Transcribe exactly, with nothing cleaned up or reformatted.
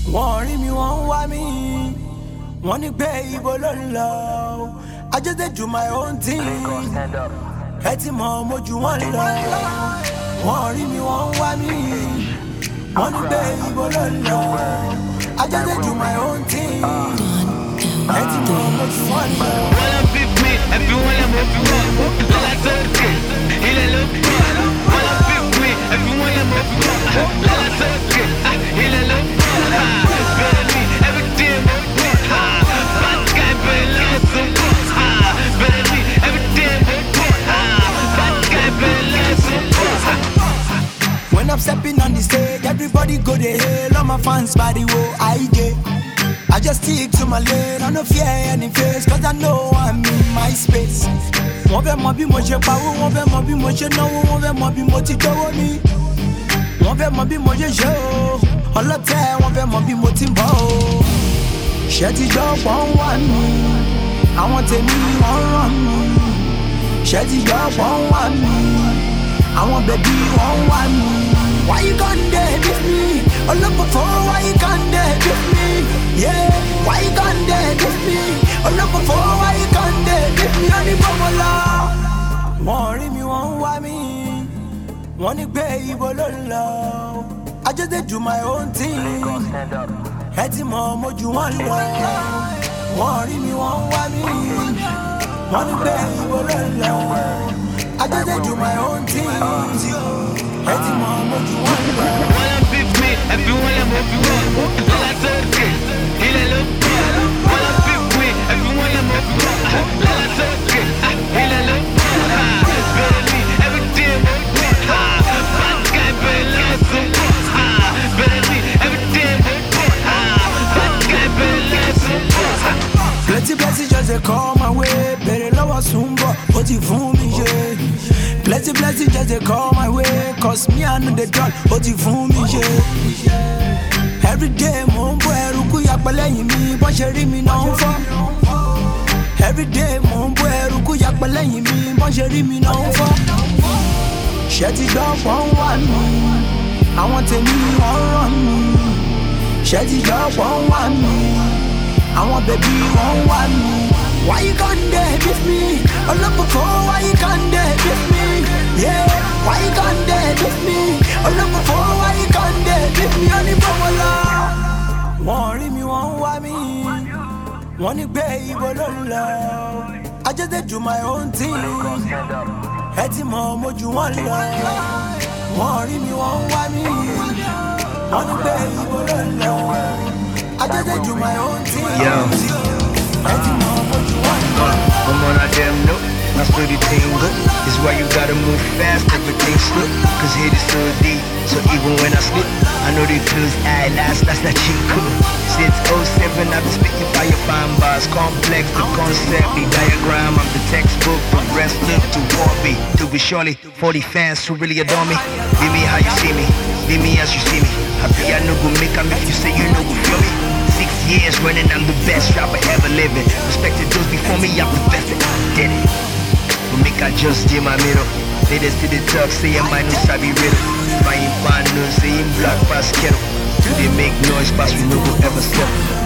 Wọ́n rí mi, wọ́n wá mi. Wọ́n ní pé ibo ló ń lọ. I just dey do my own thing. Ẹ ti mọ̀ mo jù wọ́n lọ. Wọ́n rí mi, wọ́n wá mi. Wọ́n ní pé ibo ló ń lọ. I just dey do my own thing. Ẹ ti mọ̀ mo jù wọ́n lọ. Wọ́n lọ bí mi, ẹbí wọn lọ mọ̀ bí wọn. Lọ́la tó ké, ilẹ̀ ló bí. Wọ́n lọ bí mi, ẹbí wọn lọ mọ̀ bí wọn. Lọ́la tó ké, ilẹ̀ ló bí. Bẹ́ẹ̀ ni, everything mo bí. Bad guy bẹ́ẹ̀ lọ́sùn. Bẹ́ẹ̀ ni, everything mo bí. Bad guy bẹ́ẹ̀ lọ́sùn. When I'm stepping on the stage, everybody go to hell. All my fans body wo I get. I just stick to my lane, I no fear any face, cause I know I'm in my space. Wọ́n fẹ́ mọ bí mo ṣe pawó, wọ́n fẹ́ mọ bí mo ṣe náwó, wọ́n fẹ́ mọ bí mo ti dówó ní. Wọ́n fẹ́ mọ bí mo ṣe ṣe o, ọlọ́tẹ̀ wọ́n fẹ́ mọ bí mo ti ń bọ̀ o. Ṣé ti jọ pọ̀ ń wá mi, àwọn tèmi wọ́n ràn mí. Ṣé ti jọ pọ̀ ń wá mi, àwọn bẹ̀bí wọ́n wá mi. Why you gone there with me? All up before, why you gone there with me? Yeah, why you gone there with me? All up before, why you gone there with me? Only Bomola. Wọ́n rí mi, wọ́n wá mi. Wọ́n ní pé ibo ló ń lọ. I just dey do my own thing. Ẹ ti mọ̀ mo jù wọ́n lọ. Wọ́n rí mi, wọ́n wá mi. Wọ́n ní pé ibo ló ń lọ. I just dey do my own thing. Ẹ ti mọ̀ mo jù wọ́n lọ. Wọ́n lọ bí mi, ẹbí wọn lọ mọ̀ bí wọn. Lọ́la tó ké, ilẹ̀ ló bí. Wọ́n lọ bí mi, ẹbí wọn lọ mọ̀ bí wọn. Lọ́la tó ké, ilẹ̀ ló bí. Bẹ́ẹ̀ ni, everything mo bí. Bad guy bẹ́ẹ̀ lọ́sùn. Bẹ́ẹ̀ ni, everything mo bí. Bad guy bẹ́ẹ̀ lọ́sùn. Plenty blessings just dey come my way. Bẹ̀rẹ̀ lọ́wọ́ Sùnbọ̀, ó ti fún mi ṣe. Plenty blessings just dey come my way. Cause me I know the drug, ó ti fún mi ṣe. Every day mo ń bọ́ ẹrù kú yapẹ́ lẹ́yìn mi. Bọ́n ṣe rí mi náà ń fọ́. Every day mo ń bọ́ ẹrù kú yapẹ́ lẹ́yìn mi. Bọ́n ṣe rí mi náà ń fọ́. Ṣé ti gbọ́ pọ̀ ń wá mi? Àwọn tèmi wọ́n ràn mí. Ṣé ti gbọ́ pọ̀ ń wá mi? Àwọn bẹ̀bí wọ́n wá mi. Why you gone there with me? All up before, why you gone there with me? Yeah, why you gone there with me? All up before, why you gone there with me? Only Bomola. Wọ́n rí mi, wọ́n wá mi. Wọ́n ní pé ibo ló ń lọ. I just dey do my own thing. Ẹ ti mọ̀ mo jù wọ́n lọ. Wọ́n rí mi, wọ́n wá mi. Wọ́n ní pé ibo ló ń lọ. I just dey do my own thing. Yo. Ẹ ti mọ̀ mo jù wọ́n lọ. I'm on a damn note, my study thing good. It's why you gotta move fast, everything slip. Cause hit is so deep, so even when I slip, I know they close eye last, that's not cheap cool. Since oh seven, I've been spitting fire fine bars. Complex, the concept, the diagram. I'm the textbook from wrestling to war beat. To be surely, forty fans who really adore me. Be me how you see me, be me as you see me. Happy I know go make them if you say you know go feel me. Six years running, I'm the best rapper ever living. Respected those before me, I'm the best that did it. But make I just do my middle. They just did the talk, say I'm my new sabi riddle. Flying fine news, saying black pass kettle. Do they make noise, pass we no go ever stop.